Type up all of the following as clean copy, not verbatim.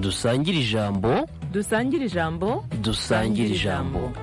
dusangire ijambo. dusangire ijambo. dusangire ijambo.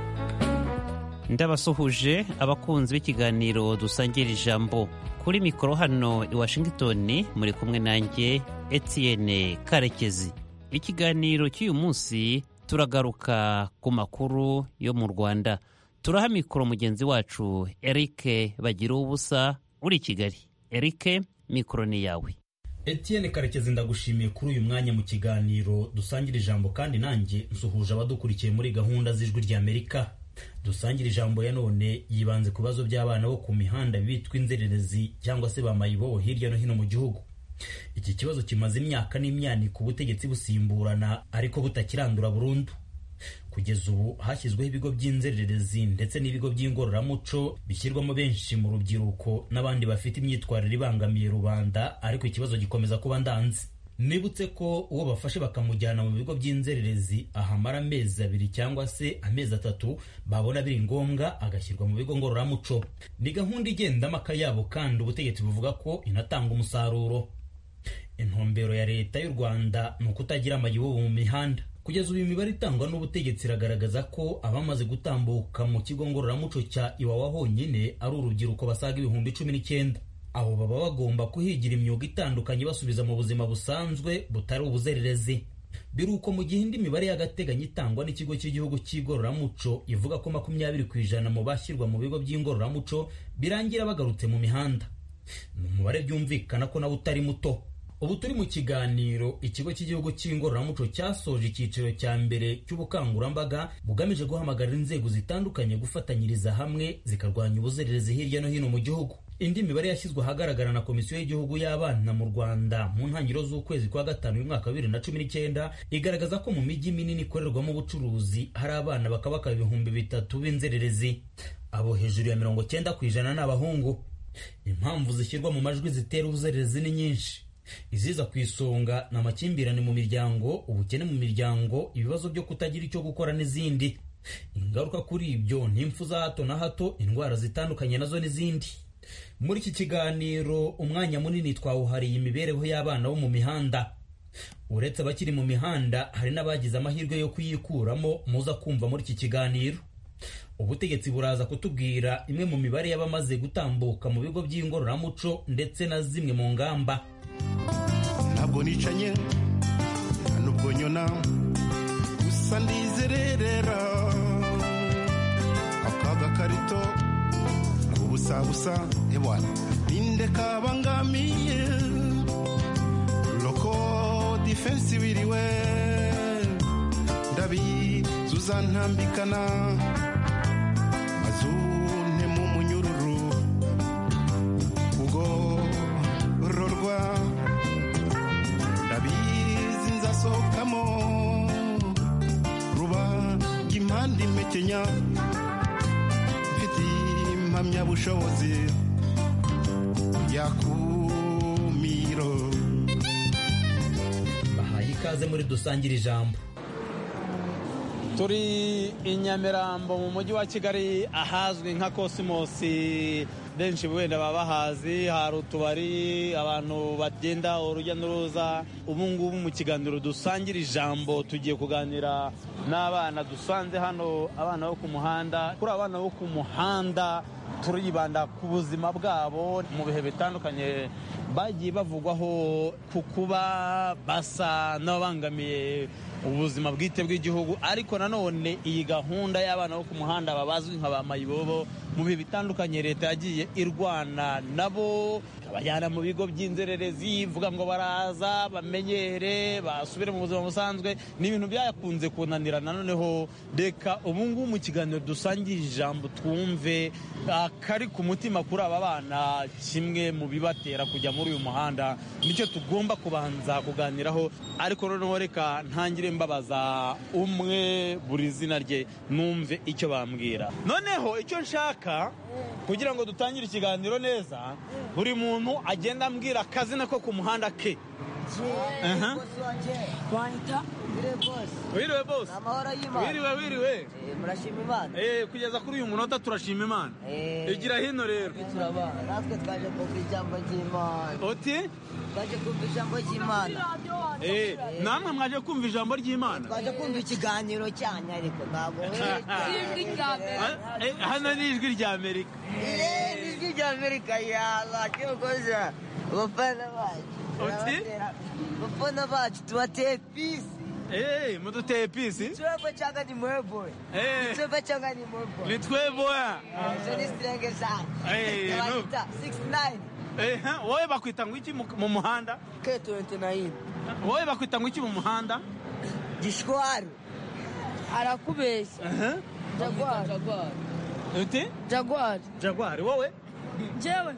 ndabasuhuje abakunzi b'ikiganiro dusangira ijambo. Kuri mikoro hano i Washington muri kumwe nanjye Etienne Karekezi. Ikiganiro cy'uyu munsi turagaruka ku makuru yo mu Rwanda. Turaha mikoro mugenzi wacu Eric Bagiruwubusa uri i Kigali. Eric, mikoro ni yawe. Etienne Karekezi, ndagushimiye kuri uyu mwanya mu kiganiro dusangira ijambo, kandi nanjye nsuhuje abadukurikiye muri gahunda z'ijwi ry'Amerika. Dusangira ijambo ya none yibanze ku bibazo by'abana bo ku mihanda bitwa inzererezi cyangwa se bamayibobo hirya no hino mu gihugu. Iki kibazo kimaze imyaka n'imyani ku butegetsi busimburana ariko butakirandura burundu. Kugeza ubu hashyizweho ibigo by'inzererezi ndetse n'ibigo by'ingororamuco bishyirwamo benshi mu rubyiruko n'abandi bafite imyitwarire ibangamiye rubanda, ariko ikibazo gikomeza kuba ndanze. Nibutse ko uwo bafashe bakamujyana mu bigo by'inzererezi ahamara amezi 2 cyangwa se amezi 3, babona biri ngombwa agashyirwa mu bigo ngororamuco. Ni gahunda igendamo akayabo, kandi ubutegetsi buvuga ko inatanga umusaruro. Intumbero ya leta y'u Rwanda ni ukutagira amayibobo mu mihanda. Kugeza ubu imibare itangwa n'ubutegetsi iragaragaza ko abamaze gutambuka mu kigo ngororamuco cya Iwawa honyine ari urubyiruko basaga 19,000. Abo baba bagomba kuhigira imyuga itandukanye basubiza mu buzima busanzwe butari ubuzererezi. Biruko mu gihe indi mibare y'agateganyo itangwa n'ikigo cy'igihugu cy'igororamuco ivuga ko 20% mu bashyirwa mu bigo by'ingororamuco birangira bagarutse mu mihanda. Ni umubare byumvikana ko nawe utari muto. Ubu turi mu kiganiro ikigo cy'igihugu cy'ingororamuco cyasoje icyiciro cya mbere cy'ubukangurambaga bugamije guhamagarira inzego zitandukanye gufatanyiriza hamwe zikarwanya ubuzererezi hirya no hino mu gihugu. Indi mibare yashyizwe ahagaragara na Komisiyo y'Igihugu y'Abana mu Rwanda mu ntangiriro z'ukwezi kwa gatanu y'umwaka 2019 igaragaza ko mu mijyi minini ikorerwamo ubucuruzi hari abana bakabaka 3,000 b'inzererezi. Abo hejuru ya 90% ni abahungu. Impamvu zishyirwa mu majwi zitera ubuzererezi ni nyinshi. Iziza ku isonga ni amakimbirane mu miryango, ubukene mu miryango, ibibazo byo kutagira icyo gukora n'izindi. Ingaruka kuri ibyo ni impfu za hato na hato, indwara zitandukanye nazo n'izindi. Muri iki kiganiro umwanya munini twawuhariye imibereho y'abana bo mu mihanda. Uretse abakiri mu mihanda, hari n'abagize amahirwe yo kuyikuramo muza kumva muri iki kiganiro. Ubutegetsi buraza kutubwira imwe mu mibare y'abamaze gutambuka mu bigo by'ingororamuco ndetse na zimwe mu ngamba. Ntabwo nicanye nubwo nyona gusa ndizerera akaga karito kubusabusa ebwana ninde kabangamiye loko defense wiriwe ndabi zuzantambikana azune mu munyururu ugo rorwa ndabizi nzasokamo ruba gimandi mekenya mfite impamya bushobozi yakumiro. Bahaye ikaze muri dusangira ijambo. Turi i Nyamirambo mu mujyi wa Kigali ahazwi nka Kosimosi. Benshi wenda baba bahazi, hari utubari abantu bagenda urujya n'uruza. Ubu ngubu mu kiganiro dusangira ijambo tugiye kuganira n'abana dusanze hano, abana bo ku muhanda. Kuri abana bo ku muhanda turibanda ku buzima bwabo mu bihe bitandukanye bagiye bavugwaho ku kuba basa n'abangamiye ubuzima bwite bw'igihugu, ariko nanone iyi gahunda y'abana bo ku muhanda babazwi nka ba mayibobo mu bihe bitandukanye leta yagiye irwana nabo, abajyana mu bigo by'inzererezi, ivuga ngo baraza bamenyere basubire mu buzima busanzwe. Ni ibintu byakunze kunanira. Noneho reka ubu ngubu mu kiganiro dusangira ijambo twumve akari ku mutima kuri aba bana, kimwe mu bibatera kujya muri uyu muhanda nicyo tugomba kubanza kuganiraho. Ariko noneho reka ntangire mbabaza umwe buri zina rye numve icyo bambwira. Noneho icyo nshaka kugira ngo dutangire ikiganiro neza, buri muntu agenda ambwira akazina ko ku muhanda ke. Twanyita Wiriwe boss. Amahoro y'Imana. Wiriwe. Murashima Imana. Kugeza kuri uyu munota turashima Imana. Igira hino rero. Natwe twaje kumva ijambo ry'Imana. Oti? Twaje kumva ijambo ry'Imana. namwe mwaje kumva ijambo ry'Imana? Twaje kumva ikiganiro cyanyu ariko ntabwo hano ni ijwi rya Amerika. ijwi rya Amerika yala cyokoza bafana bacu. Bafana bacu tubateye peace. Muduteye peace? Tuwe changa ni mweboy. Tuwe changa ni mweboy. Ni tweboya. Jeni strenge sana. 69. Wowe bakwita ngo iki mu muhanda? K29. Wowe bakwita ngo iki mu muhanda? Gishwaro. Arakubeshya. Jaguar. Uti? Jaguar. Wowe? Jewe.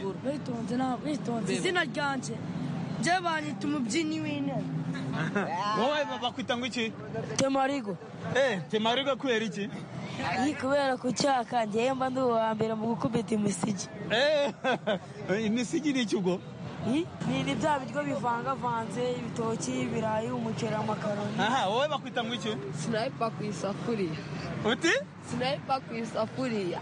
Bitonze. Izina ryanje. Je banyita umubyinnyi w'intebe. Wowe bakwita ngo iki? Temarigo. Temarigo kubera iki? Kubera ku cyaka njyewe mba ndi uwa mbere mu gukubita imisigi. Imisigi ni iki ubwo? Ni bya biryo bivangavanze, ibitoki, ibirayi, umuceri, amakaroni. Wowe bakwita ngo iki? Sniper ku isafuriya. Uti? Sniper ku isafuriya.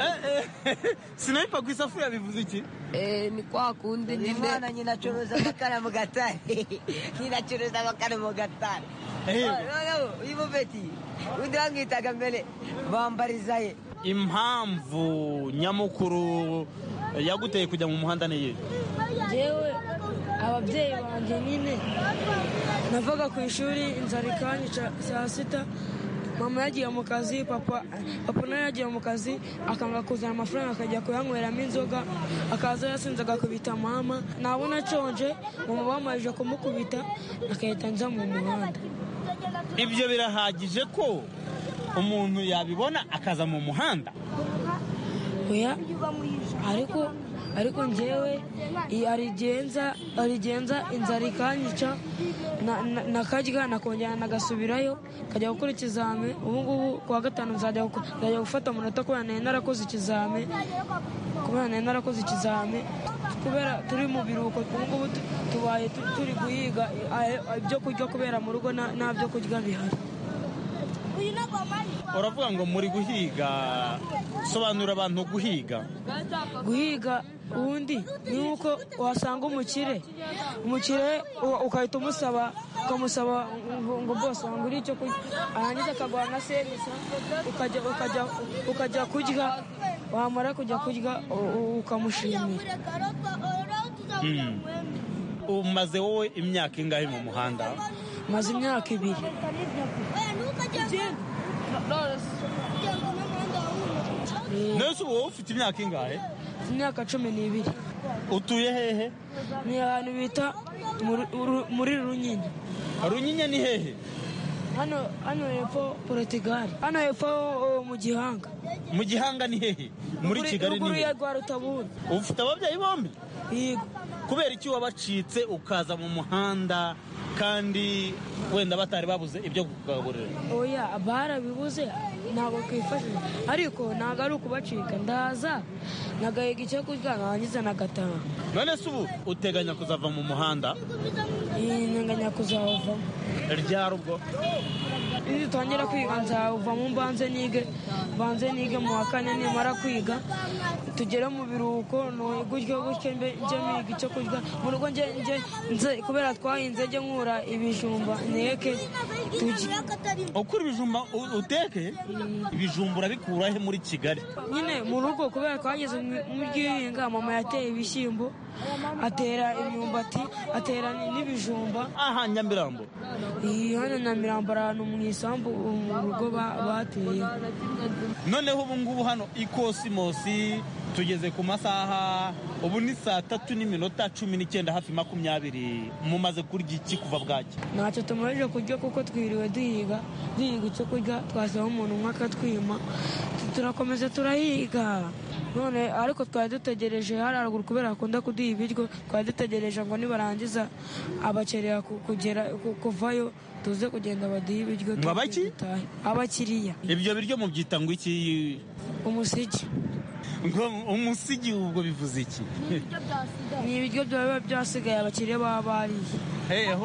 Sniper ku isafuriya bivuze iki? Ni kwa kundi nyine ninacuruza amakara mu gatare. Ninacuruza amakara mu gatare. Uyu beti undi wangitaga mbere bambarizaye. Impamvu nyamukuru yaguteye kujya mu muhanda niye? Jewe ababyeyi banjye nyine navaga ku ishuri inzara ikanyica saa sita. Mama yagiye mu kazi, papa nawe yagiye mu kazi, akanga kuzana amafaranga akajya kuyanyweramo inzoga, akaza yasinze agakubita mama. Nabona nshonje, mama bamajije kumukubita, akahita nza mu muhanda. Ibyo birahagije ko umuntu yabibona akaza mu muhanda? Oya, ariko njyewe arigenza inzara ikanyica nakarya nakongera nagasubirayo kajya gukora ikizame. Ubu ngubu kuwa gatanu nzajya gufata amanota kubera nari narakoze ikizame kubera turi mu biruhuko. Ubu ngubu tubaye turi guhiga ibyo kurya kubera mu rugo nta byo kurya bihari. Uravuga ngo muri guhiga, sobanura abantu guhiga. Guhiga ubundi ni uko wasanga umukire ukahita ukamusaba ngo bose wangure icyo kurya, arangiza akaguha nka serivisi ukajya kurya, wamara kujya kurya ukamushimira. Umaze wowe imyaka ingahe mu muhanda? Maze imyaka 2. Nese wowe ufite imyaka ingahe? Imyaka 12. Utuye hehe? Ni ahantu bita muri Runyinya. Runyinya ni hehe? Hano hepfo Portugal. Hano hepfo mu Gihanga. Mu Gihanga ni hehe? Muri Kigali ni hehe? Rwa Rutabura. Ufite ababyeyi bombi? Yego. Kubera iki wabacitse ukaza mu muhanda kandi wenda batari babuze ibyo kugaburira? Oya, barabibuze ntabwo kwifashisha, ariko ntabwo ari ukubacika. Ndaza nagahiga icyo kurya narangiza nagataha. None se ubu uteganya kuzava mu muhanda? Nteganya kuzawuvamo. Ryari ubwo? Iyo tutangira kwiga nzawuvamo, mbanze nige mu wa 4. Nimara kwiga tugere mu biruhuko gutyo njye miga icyo kurya mu rugo. Nze kubera twahinze njye nkura ibijumba nteke tujye. Ukura ibijumba uteke? Ibijumba urabikura he muri Kigali? Nyine mu rugo kubera twageze mu ry'ihinga, mama yateye ibishyimbo, atera imyumbati, atera n'ibijumba. Aha Nyamirambo? Hano Nyamirambo ahantu mu isambu mu rugo bateye. Noneho ubu ngubu hano ikosimosi tugeze ku masaha, ubu ni saa 3:19 hafi 20. Mumaze kurya iki kuva bwaki? Ntacyo tumaze kurya kuko twiriwe duhiga icyo kurya. Twasaba umuntu umwe akatwima, turakomeza turahiga. None ariko twari dutegereje hari haruguru kubera akunda kuduha ibiryo, twari dutegereje ngo nibarangiza abakerera kuvayo tuze kugenda baduha ibiryo. Abakiriya. Ibyo biryo mubyita ngo iki? Umusigi. Ngo umusigi ubwo bivuze iki? Ni ibiryo byaba byasigaye abakiriya baba bariye.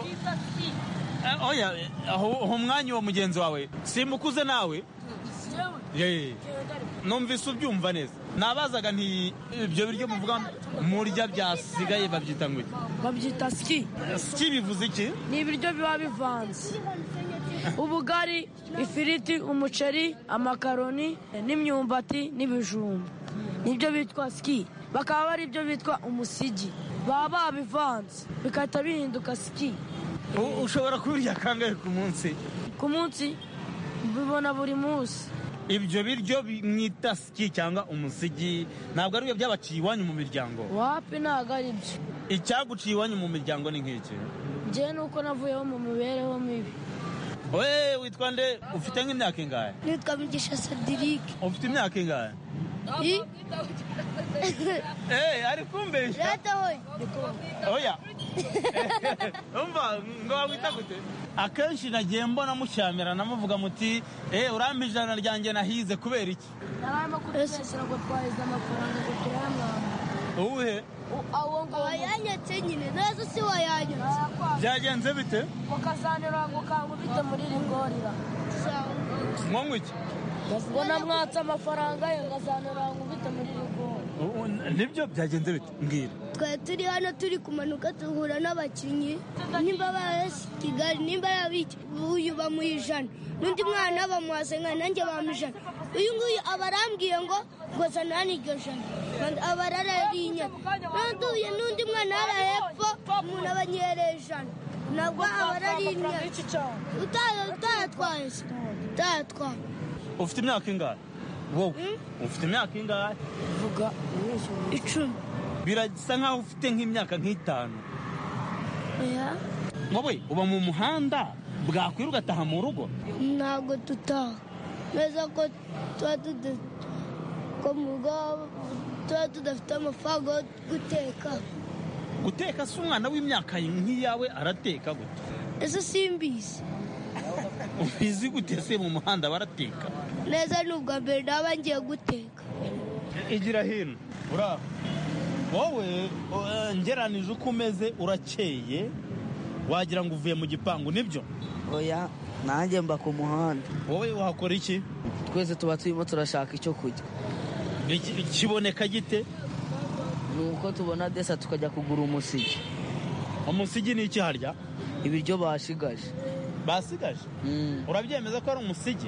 Oya, aho umwanya wa mugenzi wawe simukuze nawe? Numvise ubyumva neza. nabazaga nti ibyo biryo muvuga murya byasigaye babyita ngo iki? babyita ski. Ski bivuze iki? Ni ibiryo biba bivanze, ubugari, ifiriti, umuceri, amakaroni n'imyumbati n'ibijumba, nibyo bitwa ski. Bakaba bari ibyo bitwa umusigi, baba babivanze bigahita bihinduka ski. Ushobora kubirya kangahe ku munsi? Ku munsi bibona buri munsi. Ibyo biryo mwita ski cyangwa umusigi ntabwo ari byo byabaciye iwanyu mu miryango? Wapi, ntabwo ari byo. Icyaguciye iwanyu mu miryango ni nk'iki? Njyewe nuko navuyeho mu mibereho mibi. Wowe witwa nde? Ufite nk'imyaka ingahe? Nitwa Mugisha Cedric. Ufite imyaka ingahe? Ari kumbesha. Leta hoye. Oya. Umva ngo wita gute? Akenshi nagiye mbona mushyamira namuvuga muti urampa ijana ryanjye nahize kubera iki? Narama kubesera ngo twahize amafaranga ngo turayamwamba. Uwuhe? Awo ngo wayanyatse nyine nazo si wayanyatse. Byagenze bite? Bakazanira ngo kankubite muri rigorira. Mwangu iki? ngo namwatse amafaranga ye ngazanira nkubite muri rigori. Nibyo byagenze bite? Mbwira. Twari turi hano turi kumanuka duhura n'abakinnyi, nimba barasi Kigali, nimba yabiki uyu bamuha ijana, n'undi mwana bamuhase nka nanjye bamujana. Uyu nguyu abarambwiye ngo zana hano iryo jana, abarararinya nanduye n'undi mwana ara hepfo umuntu abanyereye ijana, nabwo abararinya utayatwaye se utayatwaye. Ufite imyaka ingahe wowe? Ufite imyaka ingahe? Vuga 10. Birasa nkaho ufite nk'imyaka nk'itanu. Wowe uba mu muhanda bwakwira ugataha mu rugo? Ntabwo tutaha neza ko tuba tudafite amafaranga yo guteka. Guteka si umwana w'imyaka nk'iyawe arateka gute? Ese simbizi. Ubizi gute se mu muhanda barateka? Neza ni ubwa mbere naba ngiye guteka. Igira hino uraho wowe ngeranije uko umeze urakeye wagira ngo uvuye mu gipangu nibyo? Oya, nanjye mba ku muhanda. Wowe uhakora iki? Twese tuba turimo turashaka icyo kurya. Kiboneka gite? Nuko tubona desa tukajya kugura umusigi. Umusigi ni iki harya? Ibiryo bashigaje. Basigaje? Urabyemeza ko ari umusigi?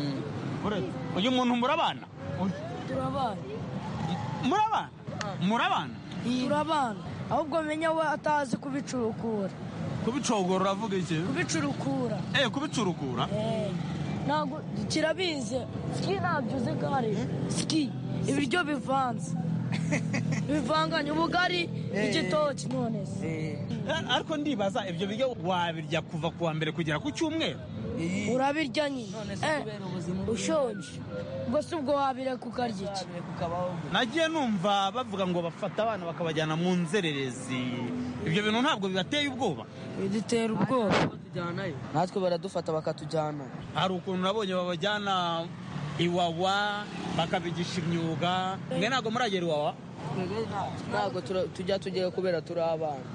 Uyu muntu murabana? Turabana. Murabana? Murabana? Turabana. Ahubwo menya we atazi kubicurukura. Kubicogora uravuga iki? Kubicurukura. Kubicurukura? Ntabwo kirabize. Ski ntabyo uzi ko hari. Ski. Ibiryo bivanze. Bivanganye ubugari igitoki none se. Ariko ndibaza ibyo biryo wabirya kuva kuwa mbere kugera ku cyumweru? Urabirya nyine. Ushonje. Ubwo si ubwo wabireka ukarya iki? Nagiye numva bavuga ngo bafata abana bakabajyana mu nzererezi. Ibyo bintu ntabwo bibateye ubwoba? Bidutera ubwoba. Natwe baradufata bakatujyana. Hari ukuntu nabonye babajyana Iwawa bakabigisha imyuga. Mwe ntabwo muragera Iwawa? Ntabwo tujya kubera turi abana.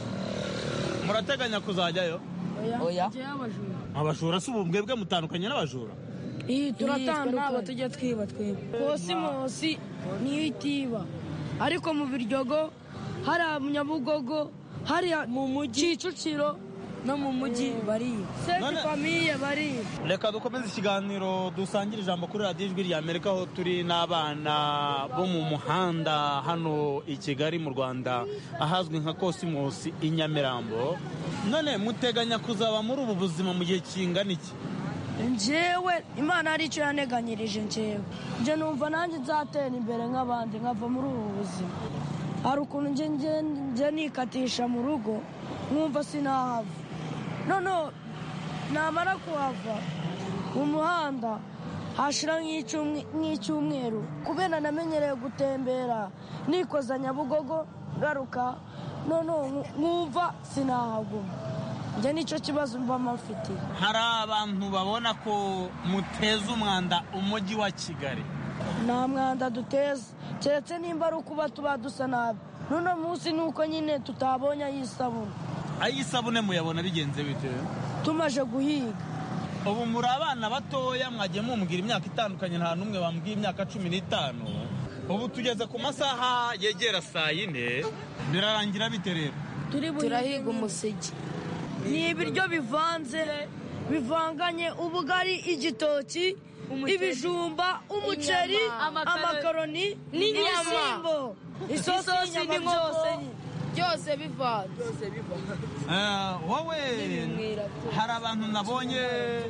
Murateganya kuzajyayo? Oya. Abajura si ubwebwe mutandukanye n'abajura? Turatandukanye. Tujya twiba twebwe. Kosimosi niyo itiba. Ariko mu Biryogo, hari Nyabugogo, hari mu mujyi Kicukiro no mu mujyi bariba. Seti famiye bariba. Reka dukomeze ikiganiro dusangira ijambo kuri radiyo ijwi rya Amerika, aho turi n'abana bo mu muhanda hano i Kigali mu Rwanda ahazwi nka Kosimosi i Nyamirambo. None muteganya kuzaba muri ubu buzima mu gihe kingana iki? Njyewe Imana hari icyo yaneganyirije njyewe. Njye numva nanjye nzatera imbere nk'abandi nkava muri ubu buzima. Hari ukuntu njye nikatisha mu rugo nkumva sinahava. Noneho namara kuhava mu muhanda hashira nk'icyumweru kubera namenyereye gutembera nikoza Nyabugogo garuka, noneho nkumva sinahaguma. Njye nicyo kibazo mba mfite. Hari abantu babona ko muteza umwanda umujyi wa Kigali? Nta mwanda duteza, keretse nimba ari ukuba tuba dusa nabi. None munsi nuko nyine tutabonye ay'isabune. Ay'isabune muyabona bigenze bite? Tumaje guhiga. Ubu muri abana batoya mwagiye mumbwira imyaka itandukanye, nta numwe bambwiye imyaka 15. ubu tugeze ku masaha yegera saa yine birarangira bite rero? turahiga umusigi. Ni ibiryo bivanze bivanganye ubugari, igitoki, ibijumba, umuceri, amakaroni n'inyama, isosi n'inkoko, byose bivanze. Wowe hari abantu nabonye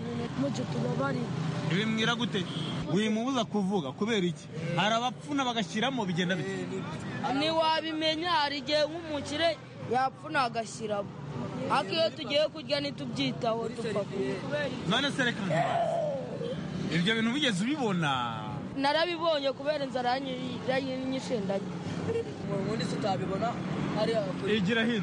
bimwira gute? Wimubuza kuvuga kubera iki? Hari abapfuna bagashyiramo, bigenda bite? Ntiwabimenya, hari igihe nk'umukire yapfuna agashyiramo, ariko iyo tugiye kurya ntitubyitaho dupfa kubera. None se reka ibyo bintu bigeze ubibona? Narabibonye kubera inzara yanyishendanye. ubundi tutabibona hariya. Igira hino.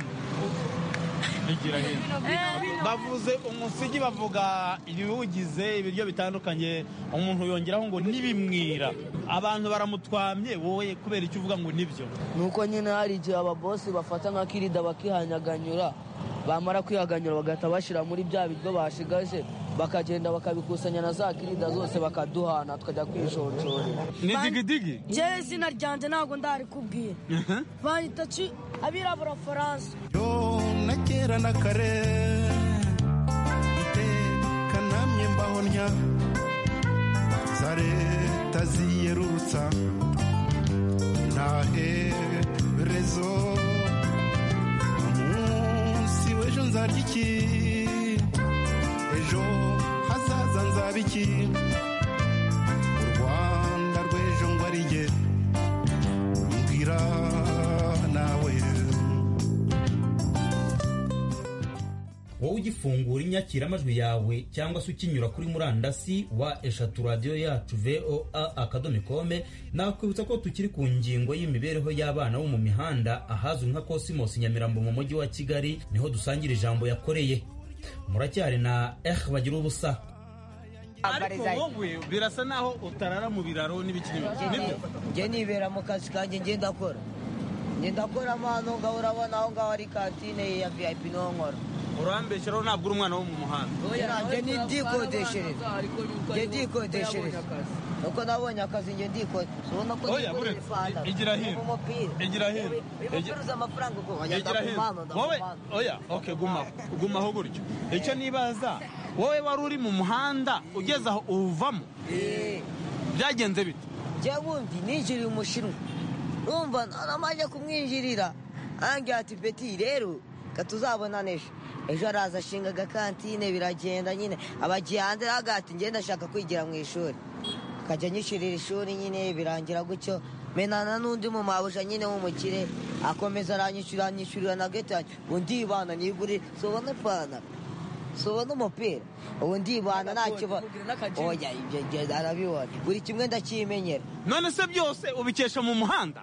Bavuze umusigi, bavuga ibiwugize, ibiryo bitandukanye, umuntu yongeraho ngo nibimwira. Abantu baramutwamye, wowe kubera icyo uvuga ngo nibyo? Nuko nyine hari igihe ababosi bafata nka kirida bakihanyaganyura, bamara kwihaganyura bagahita bashyira muri bya biryo bashigaje, bakagenda bakabikusanya na za kirida zose bakaduhana tukajya kwishonshorera. Ni digidigi? Jewe izina ryanjye ntabwo ndarikubwira. Banyita abirabura Faransa. Yo na kera na kare iteka namye mbahonya za leta ziyerutsa ntaherezo umunsi w'ejo nzarya iki, ejo hazaza nzaba iki, u Rwanda rw'ejo ngo ari jye mbwira nawe. wowe ugifungura inyakiramajwi yawe cyangwa se ukinyura kuri murandasi wa eshatu radiyo yacu voa.com, nakwibutsa ko tukiri ku ngingo y'imibereho y'abana bo mu mihanda ahazwi nka Cosmos Nyamirambo mu mujyi wa Kigali. Niho dusangira ijambo yakoreye. Muracyari na bagira ubusa. Ariko wowe birasa naho utarara mu biraro n'ibikiri nibyo? Njye nibera mu kazi kanjye ngenda ndakora amano ngaho, urabona aho ngaho ari kantine ya VIP niho nkora. Urambeshyiraho ntabwo uri umwana wo mu muhanda? Njye ndikodeshereza nuko nabonye akazi, njye ndikodeshereza. Ubona ko nikorera fanda. Igira hino. Ucuruza amafaranga uko igira hino. Wowe okay, gumaho gutyo. Icyo nibaza, wowe wari uri mu muhanda ugeze aho uvamo, byagenze bite? Njye wundi ninjiriye umushinwa, urumva namaje kumwinjirira, angira ati Beti rero katuzabona ejo araza ashinga agakantine, biragenda nyine abagiye hanze hagati, ngenda ashaka kwigira mu ishuri, akajya anyishyurira ishuri nyine, birangira gutyo menana n'undi mu mabuja nyine w'umukire, akomeza aranyishyurira na getanye, undi ibana niguri sobona ipantaro, sobona umupira, ubu ndibana ntacyo oya ibyo arabibona, buri kimwe ndakimenyera. None se byose ubikesha mu muhanda?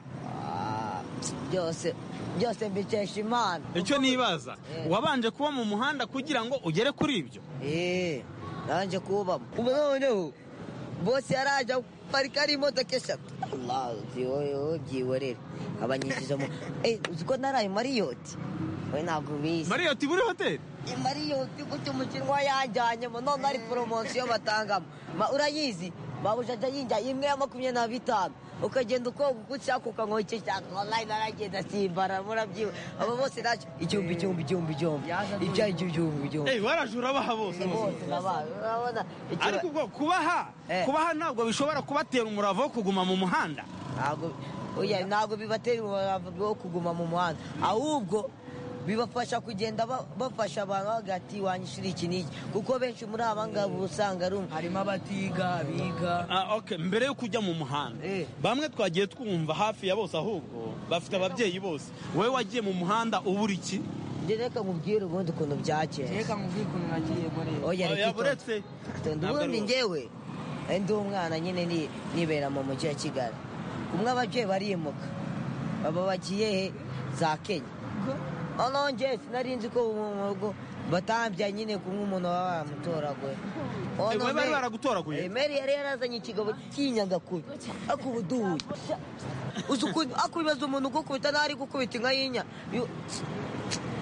byose mbikesha Imana. Icyo nibaza, wabanje kuba mu muhanda kugira ngo ugere kuri ibyo? Nanje kubamo. Ubu noneho bose yaraje parika ari imodoka eshatu. Allah byiworera abanyizamo. Uziko naraye Marriott. We ntabwo bizi. Marriott buri hoteli? Marriott gutyo umukinwa yanjyanyemo, none ari promotion batangamo. Urayizi? Babujajya yinjya imwe ya 25. Ukagenda uko gucyaka ukanywa icyo cyaka, wallahi naragenda simbara, murabyiwe abo bose nacyo igihumbi ibya igihumbi. Warajura baha bose urabona. Ariko ubwo kubaha ntabwo bishobora kubatera umurava wo kuguma mu muhanda? Ntabwo bibatera umurava wo kuguma mu muhanda, ahubwo bibafasha kugenda bafasha abantu hagati wanyishura iki n'iki, kuko benshi muri aba ngaba usanga harimo abatiga biga. Okay, mbere yo kujya mu muhanda bamwe twagiye twumva hafi ya bose ahubwo bafite ababyeyi bose. Wowe wagiye mu muhanda ubura iki? Reka nkubwire ubundi ukuntu byakeye. Reka nkubwire ukuntu nagiye muri. Yaburetse ubundi njyewe ndi umwana nyine nibera mu mujyi wa Kigali. Umwe ababyeyi barimuka baba bagiye za Kenya. Nje sinari nzi ko mu rugo batambya nyine kumwe umuntu waba yamutoraguye. Bari baragutoraguye? Meri yari yarazanye ikigabo cy'inyagakuru akubuduye. Uzuko akubibaza umuntu gukubita nari gukubita inka y'inya.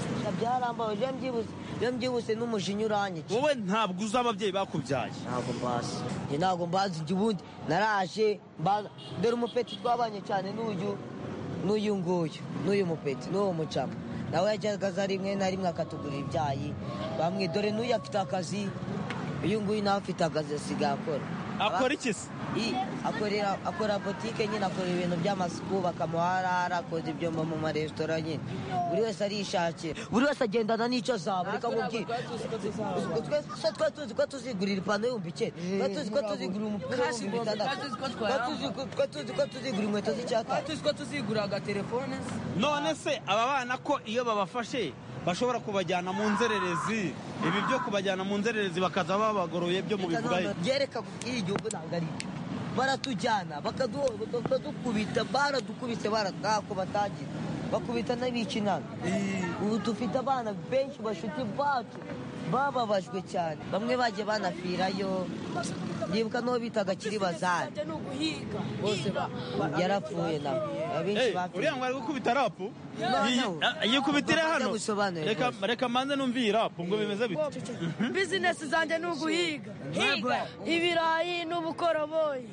byarambabaje iyo mbyibuse n'umujinya uranyica. wowe ntabwo uzi ababyeyi bakubyaye? ntabwo mbazi njye ubundi naraje dore umupeti twabanye cyane n'uyu mupeti n'uwo mucama nawe yajyaga aza rimwe na rimwe akatugurira ibyayi bamwe dore n'uyu afite akazi uyu nguyu nawe afite akazi asigaye akora iki se? akora botike nyine, akora ibintu by'amasuku, bakamuharara, akoza ibyombo mu maresitora nyine. Buri wese arishakira, buri wese agendana n'icyo azaba. Reka nkubwire, twari tuzi ko tuzigurira ipantaro y'900, twari tuzi ko tuzigurira umupira w'600, twari tuzi ko tuzigurira inkweto z'icyatatu, twari tuzi ko tuzigurira agatelefone. None se aba bana ko iyo babafashe bashobora kubajyana mu nzererezi, ibi byo kubajyana mu nzererezi bakaza babagoroye byo mu bivugaye? Byereka kubwira igihugu ntabwo ari baratujyana bakadukubita, baradukubise ntako batagira, bakubita n'abikinana. Ubu dufite abana benshi bashuti bacu bababajwe cyane, bamwe bagiye banapfirayo. Ndibuka n'uwo bitaga Kiribazari bose yarapfuye nawe. Uriya ngo ari gukubita rapu yikubitire hano. Reka manze numva iyi rapu ngo bimeze bite. Bizinesi zanjye ni uguhiga ibirayi n'ubukoroboyi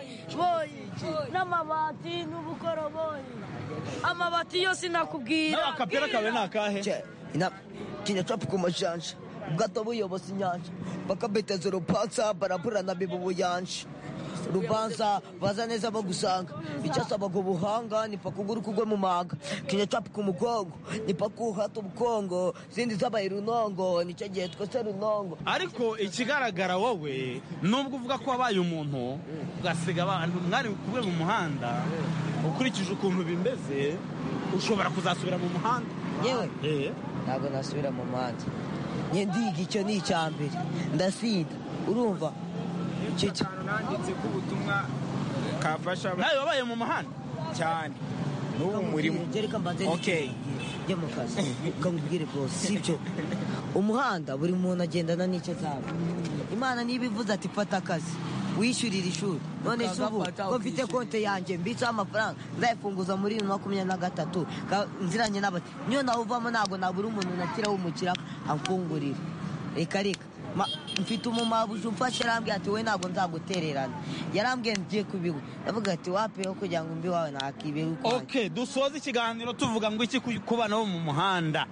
n'amabati n'ubukoroboyi. Amabati yose nakubwira. Akapera kawe ni akahe? Kinyacapu ku majanja ubwato buyoboza inyanja bakabeteza urupansa baraburana biba ubuyanja. Rubanza baza neza bagusanga, icyasabaga ubuhanga ni pakuguru kugwe mu manga. Kinyacapu ku mugongo ni pakuhata ubukongo, zindi zabaye runongo, nicyo gihe twese runongo. Ariko ikigaragara wowe nubwo uvuga ko wabaye umuntu ugasiga abantu mwari kubwe mu muhanda, ukurikije ukuntu bimeze ushobora kuzasubira mu muhanda. Yewe ntabwo nasubira mu muhanda, ndiga icyo ni icyambere, ndasinda. Urumva nanditse ko ubutumwa kafasha. Nawe wabaye mu muhanda cyane n'ubu murimo. Okay, njye mu kazi ukambwire rwose, sibyo? Umuhanda buri muntu agendana n'icyo azaba. Imana niba ivuze ati fata akazi wishyurira ishuri, none se ubu ko mfite konte yanjye mbitseho amafaranga ndayifunguza muri 2023 nziranye n'abati, niyo nawe uvamo ntabwo nabura umuntu nakiraho umukira amfungurira. Reka mfite umumabuja umfashe, arambwira ati we ntabwo nzagutererana. Yarambwiye ngiye kubigo, ndavuga ati wapeho kugira ngo mbi wawe nakibera uko. Okay, dusoze ikiganiro tuvuga ngo iki ku bana bo mu muhanda.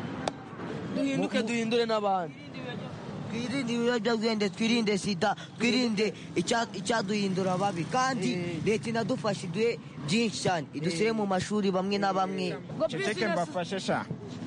Duhindure n'abandi. Twirinde ibiyobyabwenge, twirinde sida, twirinde icyaduhindura babi, kandi leta inadufasha iduhe byinshi cyane, idushyire mu mashuri bamwe na bamwe. Ceceke mbafashe sha.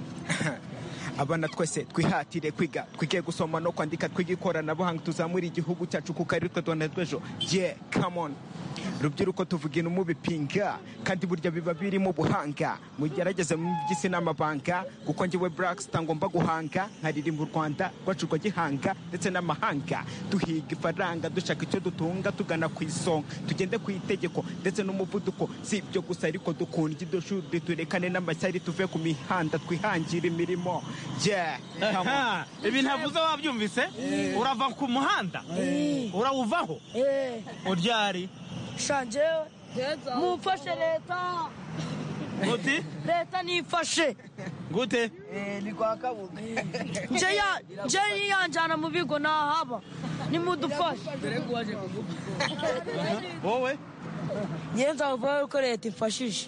Abana twese twihatire kwiga, twige gusoma no kwandika, twige ikoranabuhanga, tuzamura igihugu cyacu kuko ari twe Rwanda rw'ejo. Come on. Rubyiruko tuvuga mu bipinga kandi burya biba biri mu buhanga, mugerageze mu by'isi n'amabanga, kuko njyewe Blackstar ngomba guhanga nkaririmba u Rwanda rwacu rwa gihanga ndetse n'amahanga. Duhiga ifaranga dushaka icyo dutunga, tugana ku isonga, tugende ku itegeko ndetse n'umuvuduko. Si ibyo gusa ariko dukunda idoshuri, turekane n'amashyari, tuve ku mihanda twihangira imirimo. Ibi ntavuze wabyumvise? Urava ku muhanda urawuvaho uryari shanjewe mufashe leta. Gute? Leta nifashe gute? Ni kwa Kabuga. Nje yanjana mu bigo nahaba, nimudufashe. Wowe nyenza uvuga ko leta ifashije.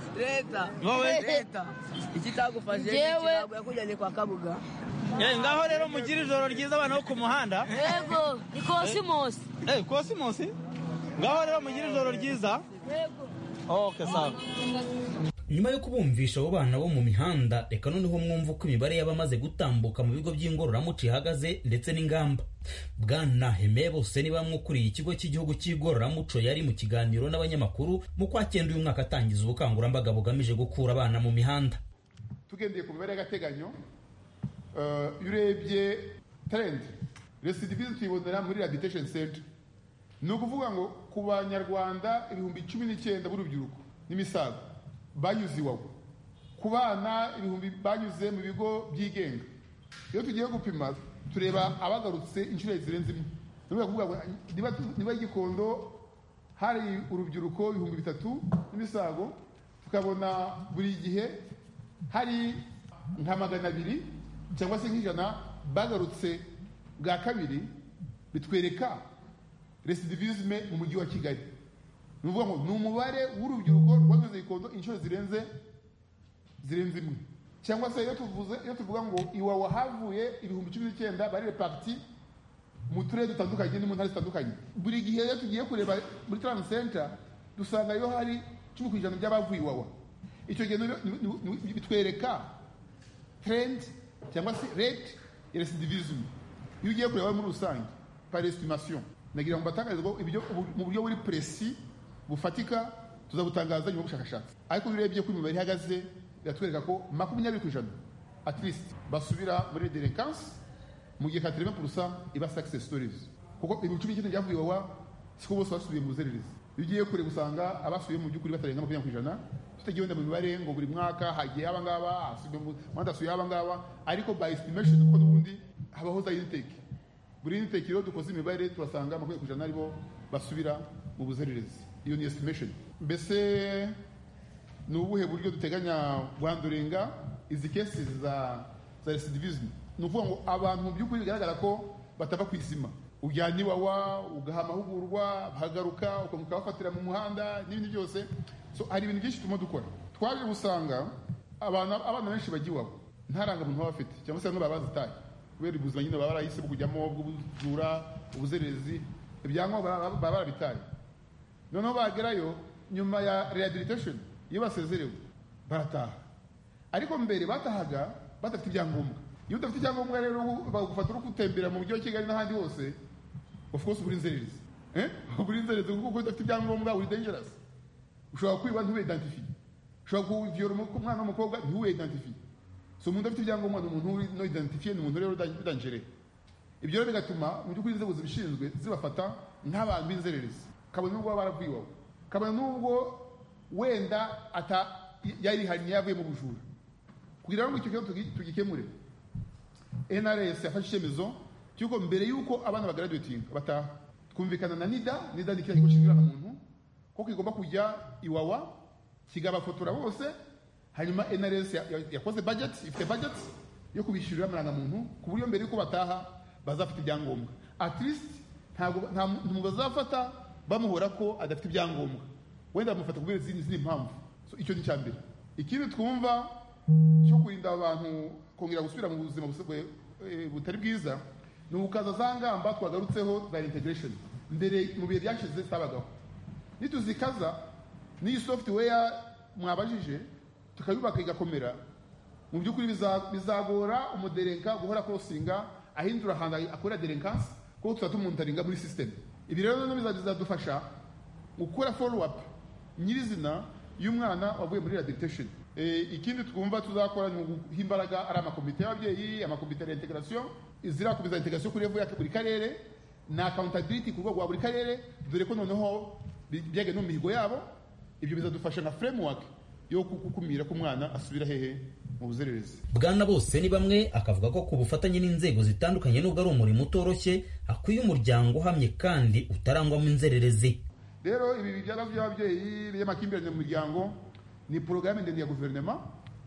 Leta ikitagufashe ntabwo yakujyanye kwa Kabuga. Ngaho rero mugira ijoro ryiza abana bo ku muhanda. Yego, ni Cosmos. Cosmos? Ngaho rero mugira ijoro ryiza. Yego. Okay, sawa. Nyuma yo kubumvisha abo bana bo mu mihanda, reka noneho mwumva uko imibare y'abamaze gutambuka mu bigo by'ingororamuco ihagaze ndetse n'ingamba. Bwana Heme bose ni bamwe ukuriye ikigo cy'igihugu cy'igororamuco yari mu kiganiro n'abanyamakuru mu kwa 9 uyu mwaka atangiza ubukangurambaga bugamije gukura abana mu mihanda. Tugendeye ku mibare y'agateganyo, urebye trend recidivism tuyibonera muri rehabilitation center. Ni ukuvuga ngo ku banyarwanda 19,000 b'urubyiruko n'imisaza banyuze iwawe, ku bana 1000 banyuze mu bigo byigenga. Iyo tugiye gupima tureba abagarutse inshuro zirenze imwe. Niba kuvuga ngo niba Gikondo hari urubyiruko 3,000 n'imisago, tukabona buri gihe hari nka 200 cyangwa se nk'ijana bagarutse bwa kabiri, bitwereka recidivisme mu mujyi wa Kigali. Ni ukuvuga ngo ni umubare w'urubyiruko rwageze Gikondo inshuro zirenze imwe. Cyangwa se iyo tuvuga ngo Iwawa havuye 19,000 bari reparti mu turere dutandukanye no mu ntara zitandukanye. Buri gihe iyo tugiye kureba muri Trans Center dusanga yo hari 10% by'abavuye Iwawa. Icyo gihe bitwereka trend cyangwa se rate ya recidivisme. Iyo ugiye kureba muri rusange par estimation, nagira ngo batangarize ko ibyo mu buryo buri précis bufatika tuzabutangaza nyuma y'ubushakashatsi. Ariko urebye ko imibare ihagaze biratwereka ko 20% at least basubira muri delinquence, mu gihe 80% iba success stories. Kuko 19 byavuye Iwawa siko bose basubiye mu buzererezi. Iyo ugiye kure gusanga abasubiye mu by'ukuri batarenga 20%, tutagiye mu mibare ngo buri mwaka hagiye abangaba asubiye mu mandasuye abangaba, ariko by estimation ko n'ubundi habaho za intake. Buri intake rero dukoze imibare turasanga 20% aribo basubira mu buzererezi. Iyo ni estimation. Mbese ni ubuhe buryo duteganya guhanduringa izi cases za recidivism? Ni ukuvuga ngo abantu mu by'ukuri bigaragara ko batava ku izima, ujyana Iwawa ugaha amahugurwa bahagaruka ukamuka bafatira mu muhanda n'ibindi byose. So hari ibintu byinshi turimo dukora. Twaje gusanga abana benshi bajya Iwawa nta rangamuntu baba bafite, cyangwa se bazitaye kubera ubuzima nyine baba barahise kujyamo bw'ubujura, ubuzererezi, ibyangombwa baba barabitaye. Noneho bagerayo nyuma ya rehabilitation, iyo basezerewe barataha. Ariko mbere batahaga badafite ibyangombwa. Iyo udafite icyangombwa rero bagufata uri gutembera mu mujyi wa Kigali n'ahandi hose, of course uri inzererezi. Uri inzererezi kuko udafite ibyangombwa uri dangerous. Ushobora kwiba ntuwe identify, ushobora kuviyora umwana w'umukobwa ntuwe identify. So umuntu afite ibyangombwa ni umuntu uri no identify, ni umuntu rero dangereux. Ibyo rero bigatuma mu by'ukuri inzego zibishinzwe zibafata nk'abantu b'inzererezi. Kabone n'ubwo baravuye Iwawa, kabone n'ubwo wenda yarihanye yavuye mu bujura. Kugira ngo icyo kibazo tugikemure, NRS yafashe icyemezo cy'uko mbere y'uko abana bagraduating bataha, twumvikana na NIDA ni kigo gishinzwe muntu ko kigomba kujya Iwawa kigabafotora bose, hanyuma NRS yakoze budget, ifite budget yo kubishyurira amarangamuntu ku buryo mbere y'uko bataha bazafite ibyangombwa. At least nta muntu bazafata bamuhora ko adafite ibyangombwa, wenda bamufata kubera izindi mpamvu. So icyo ni cyambere. Ikindi twumva cyo kurinda abantu kongera gusubira mu buzima butari bwiza ni ukaza za ngamba twagarutseho za integration mbere mu bihe byashize zitabagaho. Nituzikaza n'iyi software mwabajije tukayubaka igakomera, mu by'ukuri bizagora umuderenka guhora crossinga ahindura ahantu akorera derenkance, kuko tuzatumuntaringa muri system. Ibi rero bizadufasha gukora follow up nyirizina y'umwana wavuye muri rehabilitation. Ikindi twumva tuzakora ni guha imbaraga ari amakomite y'ababyeyi, amakomite ya integration, izirakomeza integration kuri level ya buri karere na accountability ku rwego rwa buri karere, dore ko noneho byage no mihigo yabo. Ibyo bizadufasha na framework yo kukumira ko umwana asubira hehe mu buzererezi. Bwana Bose ni bamwe akavuga ko ku bufatanye n'inzego zitandukanye nubwo ari umurimo utoroshye, akwiye umuryango uhamye kandi utarangwamo inzererezi. Rero ibi bijyana by'ababyeyi by'amakimbirane mu muryango ni porogaramu ndende ya guverinoma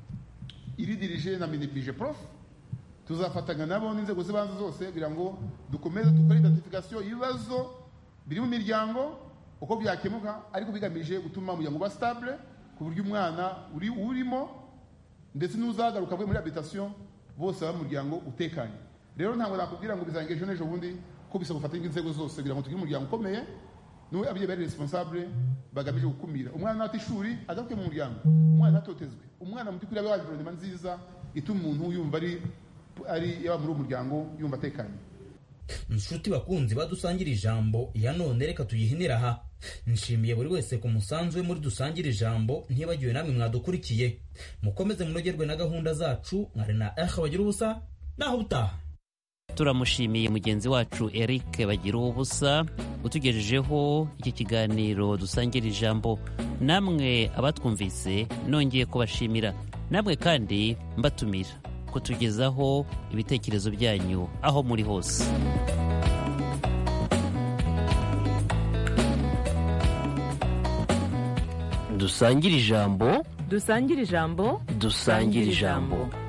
iri dirije na minibije prof. Tuzafatanya nabo n'inzego z'ibanze zose kugira ngo dukomeze dukore identification y'ibibazo biri mu miryango uko byakemuka, ariko bigamije gutuma umuryango uba stable ku buryo umwana urimo ndetse n'uzagaruka avuye muri rehabilitation bose baba mu muryango utekanye. Rero ntabwo nakubwira ngo bizangeje n'ejo bundi, ko bisa gufatanya inzego zose kugira ngo tugire umuryango ukomeye n'uwe ababyeyi bari responsable bagamije gukumira umwana ati ishuri adafite mu muryango, umwana atotezwe, umwana mu by'ukuri abe environment nziza ituma umuntu yumva ari yaba muri umuryango yumva atekanye. Inshuti bakunzi badusangira ijambo ya none reka tuyihinira aha. Nshimiye buri wese ku musanzu we muri dusangira ijambo, ntibagiwe namwe mwadukurikiye. Mukomeze munogerwe na gahunda zacu. Mwari na bagira ubusa naho butaha. Turamushimiye mugenzi wacu Eric bagira ubusa utugejejeho iki kiganiro dusangira ijambo. Namwe abatwumvise nongeye kubashimira, namwe kandi mbatumira kutugezaho ibitekerezo byanyu aho muri hose. Dusangire ijambo, dusangire ijambo, dusangire ijambo.